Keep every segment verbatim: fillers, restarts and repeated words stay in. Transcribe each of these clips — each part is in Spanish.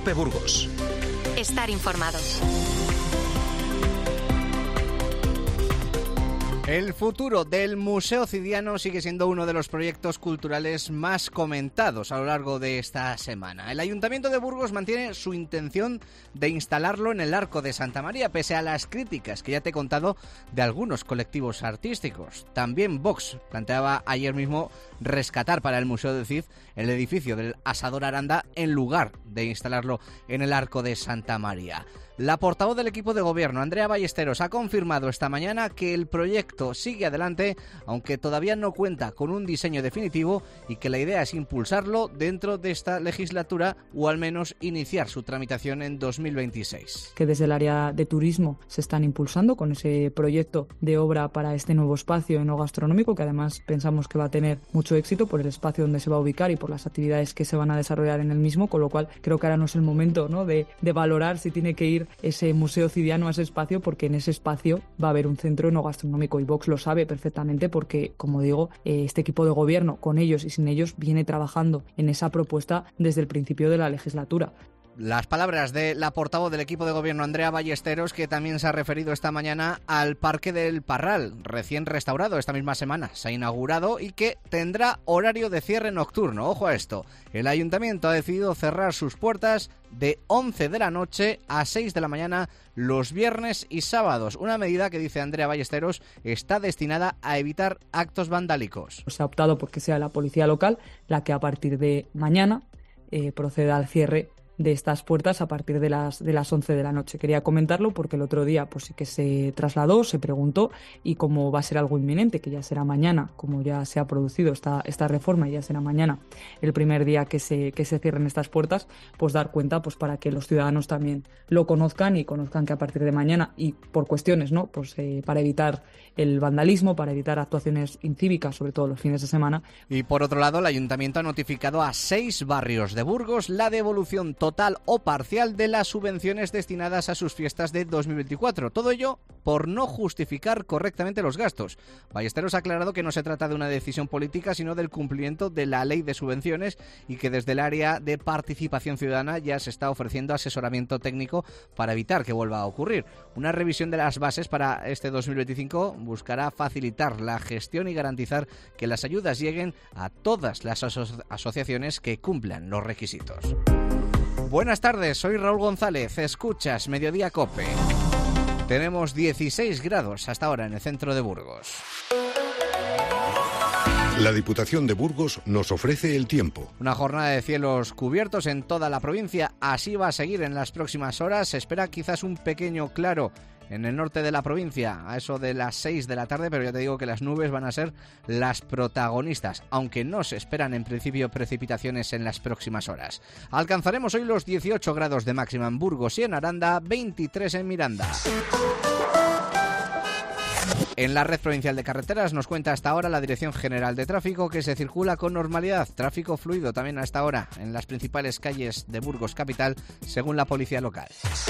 COPE Burgos. Estar informado. El futuro del Museo Cidiano sigue siendo uno de los proyectos culturales más comentados a lo largo de esta semana. El Ayuntamiento de Burgos mantiene su intención de instalarlo en el Arco de Santa María, pese a las críticas que ya te he contado de algunos colectivos artísticos. También Vox planteaba ayer mismo rescatar para el Museo del Cid el edificio del Asador Aranda en lugar de instalarlo en el Arco de Santa María. La portavoz del equipo de gobierno, Andrea Ballesteros, ha confirmado esta mañana que el proyecto sigue adelante, aunque todavía no cuenta con un diseño definitivo y que la idea es impulsarlo dentro de esta legislatura o al menos iniciar su tramitación en dos mil veintiséis. Que desde el área de turismo se están impulsando con ese proyecto de obra para este nuevo espacio eno-gastronómico, que además pensamos que va a tener mucho éxito por el espacio donde se va a ubicar y por las actividades que se van a desarrollar en el mismo, con lo cual creo que ahora no es el momento, ¿no?, de, de valorar si tiene que ir ese Museo Cidiano a ese espacio, porque en ese espacio va a haber un centro enogastronómico y Vox lo sabe perfectamente porque, como digo, este equipo de gobierno, con ellos y sin ellos, viene trabajando en esa propuesta desde el principio de la legislatura. Las palabras de la portavoz del equipo de gobierno, Andrea Ballesteros, que también se ha referido esta mañana al Parque del Parral, recién restaurado esta misma semana. Se ha inaugurado y que tendrá horario de cierre nocturno. Ojo a esto, el ayuntamiento ha decidido cerrar sus puertas de once de la noche a seis de la mañana los viernes y sábados. Una medida que, dice Andrea Ballesteros, está destinada a evitar actos vandálicos. Se ha optado por que sea la policía local la que a partir de mañana eh, proceda al cierre de estas puertas a partir de las de las once de la noche. Quería comentarlo porque el otro día pues sí que se trasladó, se preguntó, y como va a ser algo inminente, que ya será mañana, como ya se ha producido esta, esta reforma y ya será mañana el primer día que se, que se cierren estas puertas, pues dar cuenta pues para que los ciudadanos también lo conozcan y conozcan que a partir de mañana, y por cuestiones, ¿no?, pues eh, para evitar el vandalismo, para evitar actuaciones incívicas, sobre todo los fines de semana. Y por otro lado, el ayuntamiento ha notificado a seis barrios de Burgos la devolución total o parcial de las subvenciones destinadas a sus fiestas de dos mil veinticuatro. Todo ello por no justificar correctamente los gastos. Ballesteros ha aclarado que no se trata de una decisión política, sino del cumplimiento de la ley de subvenciones, y que desde el área de participación ciudadana ya se está ofreciendo asesoramiento técnico para evitar que vuelva a ocurrir. Una revisión de las bases para este dos mil veinticinco buscará facilitar la gestión y garantizar que las ayudas lleguen a todas las aso- asociaciones que cumplan los requisitos. Buenas tardes, soy Raúl González, escuchas Mediodía COPE. Tenemos dieciséis grados hasta ahora en el centro de Burgos. La Diputación de Burgos nos ofrece el tiempo. Una jornada de cielos cubiertos en toda la provincia, así va a seguir en las próximas horas. Se espera quizás un pequeño claro en el norte de la provincia, a eso de las seis de la tarde, pero ya te digo que las nubes van a ser las protagonistas, aunque no se esperan en principio precipitaciones en las próximas horas. Alcanzaremos hoy los dieciocho grados de máxima en Burgos y en Aranda, veintitrés en Miranda. En la red provincial de carreteras nos cuenta hasta ahora la Dirección General de Tráfico que se circula con normalidad. Tráfico fluido también hasta ahora en las principales calles de Burgos capital, según la policía local.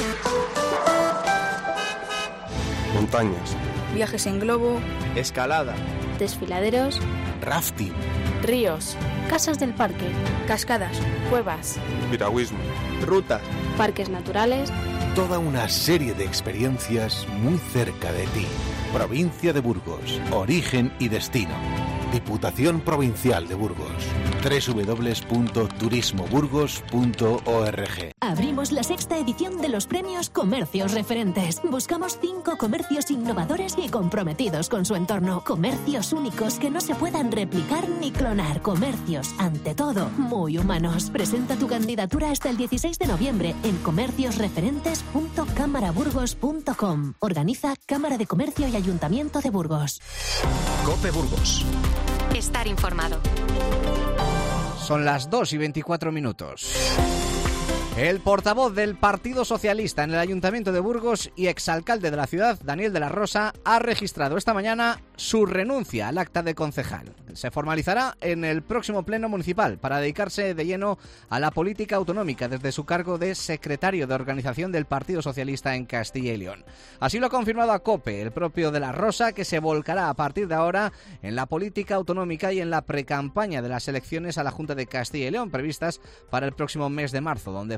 Montañas, viajes en globo, escalada, desfiladeros, rafting, ríos, casas del parque, cascadas, cuevas, piragüismo, rutas, parques naturales. Toda una serie de experiencias muy cerca de ti. Provincia de Burgos, origen y destino. Diputación Provincial de Burgos. doble u doble u doble u punto turismo burgos punto org. Abrimos la sexta edición de los premios Comercios Referentes. Buscamos cinco comercios innovadores y comprometidos con su entorno. Comercios únicos que no se puedan replicar ni clonar. Comercios, ante todo, muy humanos. Presenta tu candidatura hasta el dieciséis de noviembre en comercios referentes punto cámara burgos punto com. Organiza Cámara de Comercio y Ayuntamiento de Burgos. COPE Burgos. Estar informado. Son las dos y veinticuatro minutos. El portavoz del Partido Socialista en el Ayuntamiento de Burgos y exalcalde de la ciudad, Daniel de la Rosa, ha registrado esta mañana su renuncia al acta de concejal. Se formalizará en el próximo pleno municipal para dedicarse de lleno a la política autonómica desde su cargo de secretario de organización del Partido Socialista en Castilla y León. Así lo ha confirmado a COPE el propio de la Rosa, que se volcará a partir de ahora en la política autonómica y en la precampaña de las elecciones a la Junta de Castilla y León previstas para el próximo mes de marzo, donde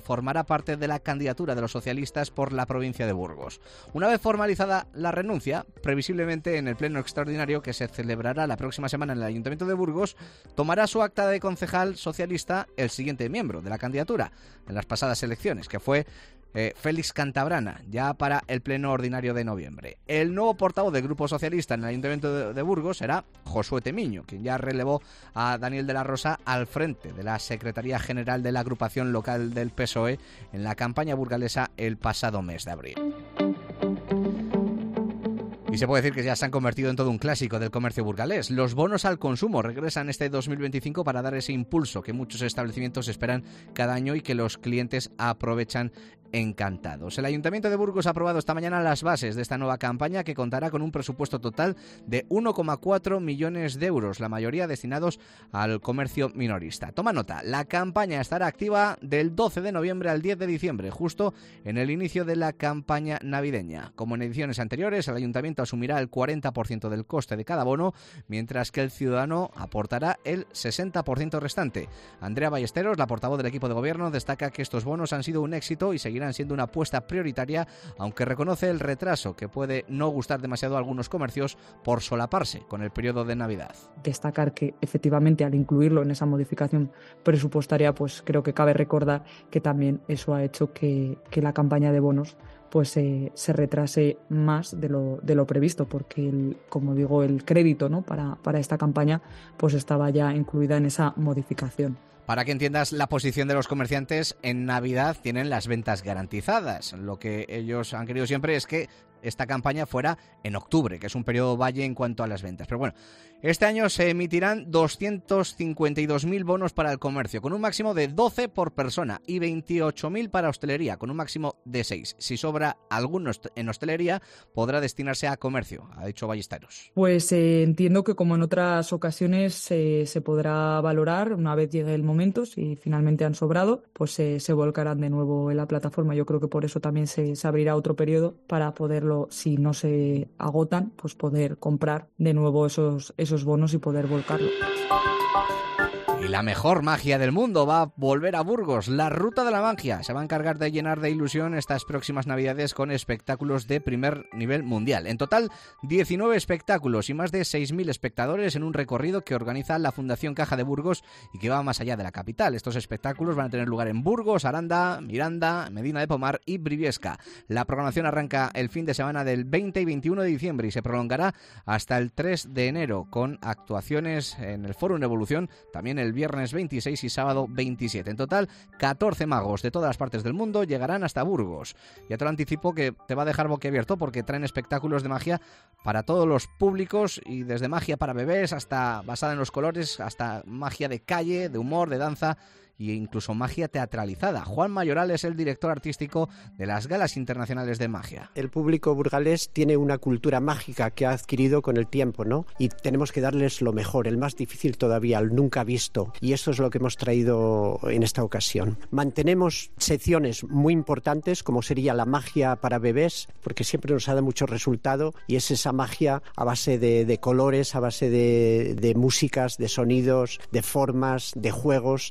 formará parte de la candidatura de los socialistas por la provincia de Burgos. Una vez formalizada la renuncia, previsiblemente en el pleno extraordinario que se celebrará la próxima semana en el Ayuntamiento de Burgos, tomará su acta de concejal socialista el siguiente miembro de la candidatura en las pasadas elecciones, que fue Eh, Félix Cantabrana, ya para el pleno ordinario de noviembre. El nuevo portavoz del Grupo Socialista en el Ayuntamiento de, de Burgos será Josué Temiño, quien ya relevó a Daniel de la Rosa al frente de la Secretaría General de la agrupación local del P S O E en la campaña burgalesa el pasado mes de abril. Y se puede decir que ya se han convertido en todo un clásico del comercio burgalés. Los bonos al consumo regresan este dos mil veinticinco para dar ese impulso que muchos establecimientos esperan cada año y que los clientes aprovechan encantados. El Ayuntamiento de Burgos ha aprobado esta mañana las bases de esta nueva campaña que contará con un presupuesto total de uno coma cuatro millones de euros, la mayoría destinados al comercio minorista. Toma nota, la campaña estará activa del doce de noviembre al diez de diciembre, justo en el inicio de la campaña navideña. Como en ediciones anteriores, el Ayuntamiento asumirá el cuarenta por ciento del coste de cada bono, mientras que el ciudadano aportará el sesenta por ciento restante. Andrea Ballesteros, la portavoz del equipo de gobierno, destaca que estos bonos han sido un éxito y seguirán siendo una apuesta prioritaria, aunque reconoce el retraso que puede no gustar demasiado a algunos comercios por solaparse con el periodo de Navidad. Destacar que efectivamente al incluirlo en esa modificación presupuestaria, pues creo que cabe recordar que también eso ha hecho que, que la campaña de bonos pues eh, se retrase más de lo, de lo previsto, porque el, como digo, el crédito, ¿no?, para, para esta campaña pues estaba ya incluida en esa modificación. Para que entiendas la posición de los comerciantes, en Navidad tienen las ventas garantizadas. Lo que ellos han querido siempre es que esta campaña fuera en octubre, que es un periodo valle en cuanto a las ventas. Pero bueno, este año se emitirán doscientos cincuenta y dos mil bonos para el comercio, con un máximo de doce por persona, y veintiocho mil para hostelería, con un máximo de seis. Si sobra alguno en hostelería, podrá destinarse a comercio, ha dicho Ballesteros. Pues eh, entiendo que como en otras ocasiones eh, se podrá valorar una vez llegue el momento, si finalmente han sobrado, pues eh, se volcarán de nuevo en la plataforma. Yo creo que por eso también se, se abrirá otro periodo para poderlo, si no se agotan, pues poder comprar de nuevo esos, esos bonos y poder volcarlo. Y la mejor magia del mundo va a volver a Burgos. La Ruta de la Magia se va a encargar de llenar de ilusión estas próximas Navidades con espectáculos de primer nivel mundial. En total, diecinueve espectáculos y más de seis mil espectadores en un recorrido que organiza la Fundación Caja de Burgos y que va más allá de la capital. Estos espectáculos van a tener lugar en Burgos, Aranda, Miranda, Medina de Pomar y Briviesca. La programación arranca el fin de semana del veinte y veintiuno de diciembre y se prolongará hasta el tres de enero con actuaciones en el Fórum Evolución, también el viernes veintiséis y sábado veintisiete. En total, catorce magos de todas las partes del mundo llegarán hasta Burgos. Ya te lo anticipo que te va a dejar boquiabierto porque traen espectáculos de magia para todos los públicos, y desde magia para bebés hasta basada en los colores, hasta magia de calle, de humor, de danza e incluso magia teatralizada. Juan Mayoral es el director artístico de las Galas Internacionales de Magia. El público burgalés tiene una cultura mágica que ha adquirido con el tiempo, ¿no? Y tenemos que darles lo mejor, el más difícil todavía, el nunca visto. Y esto es lo que hemos traído en esta ocasión. Mantenemos secciones muy importantes, como sería la magia para bebés, porque siempre nos ha dado mucho resultado, y es esa magia a base de, de colores, a base de, de músicas, de sonidos, de formas, de juegos.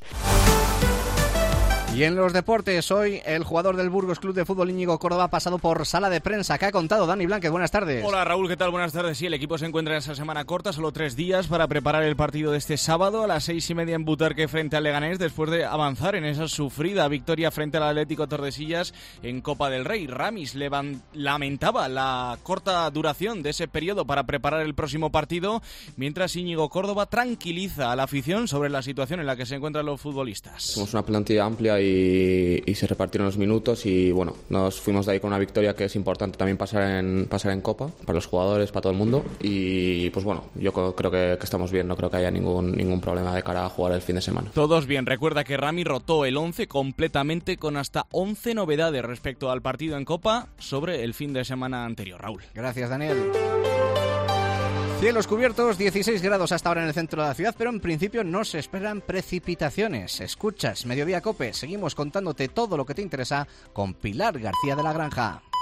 Y en los deportes, hoy el jugador del Burgos Club de Fútbol Íñigo Córdoba ha pasado por sala de prensa. ¿Qué ha contado Dani Blanquez? Buenas tardes. Hola Raúl, ¿qué tal? Buenas tardes. Sí, el equipo se encuentra en esa semana corta, solo tres días para preparar el partido de este sábado a las seis y media en Butarque frente al Leganés, después de avanzar en esa sufrida victoria frente al Atlético Tordesillas en Copa del Rey. Ramis levan- lamentaba la corta duración de ese periodo para preparar el próximo partido, mientras Íñigo Córdoba tranquiliza a la afición sobre la situación en la que se encuentran los futbolistas. Somos una plantilla amplia y, y se repartieron los minutos y bueno, nos fuimos de ahí con una victoria que es importante también pasar en, pasar en Copa, para los jugadores, para todo el mundo, y pues bueno, yo creo que, que estamos bien, no creo que haya ningún, ningún problema de cara a jugar el fin de semana. Todos bien. Recuerda que Rami rotó el once completamente con hasta once novedades respecto al partido en Copa sobre el fin de semana anterior. Raúl. Gracias, Daniel. Cielos cubiertos, dieciséis grados hasta ahora en el centro de la ciudad, pero en principio no se esperan precipitaciones. Escuchas Mediodía Cope, seguimos contándote todo lo que te interesa con Pilar García de la Granja.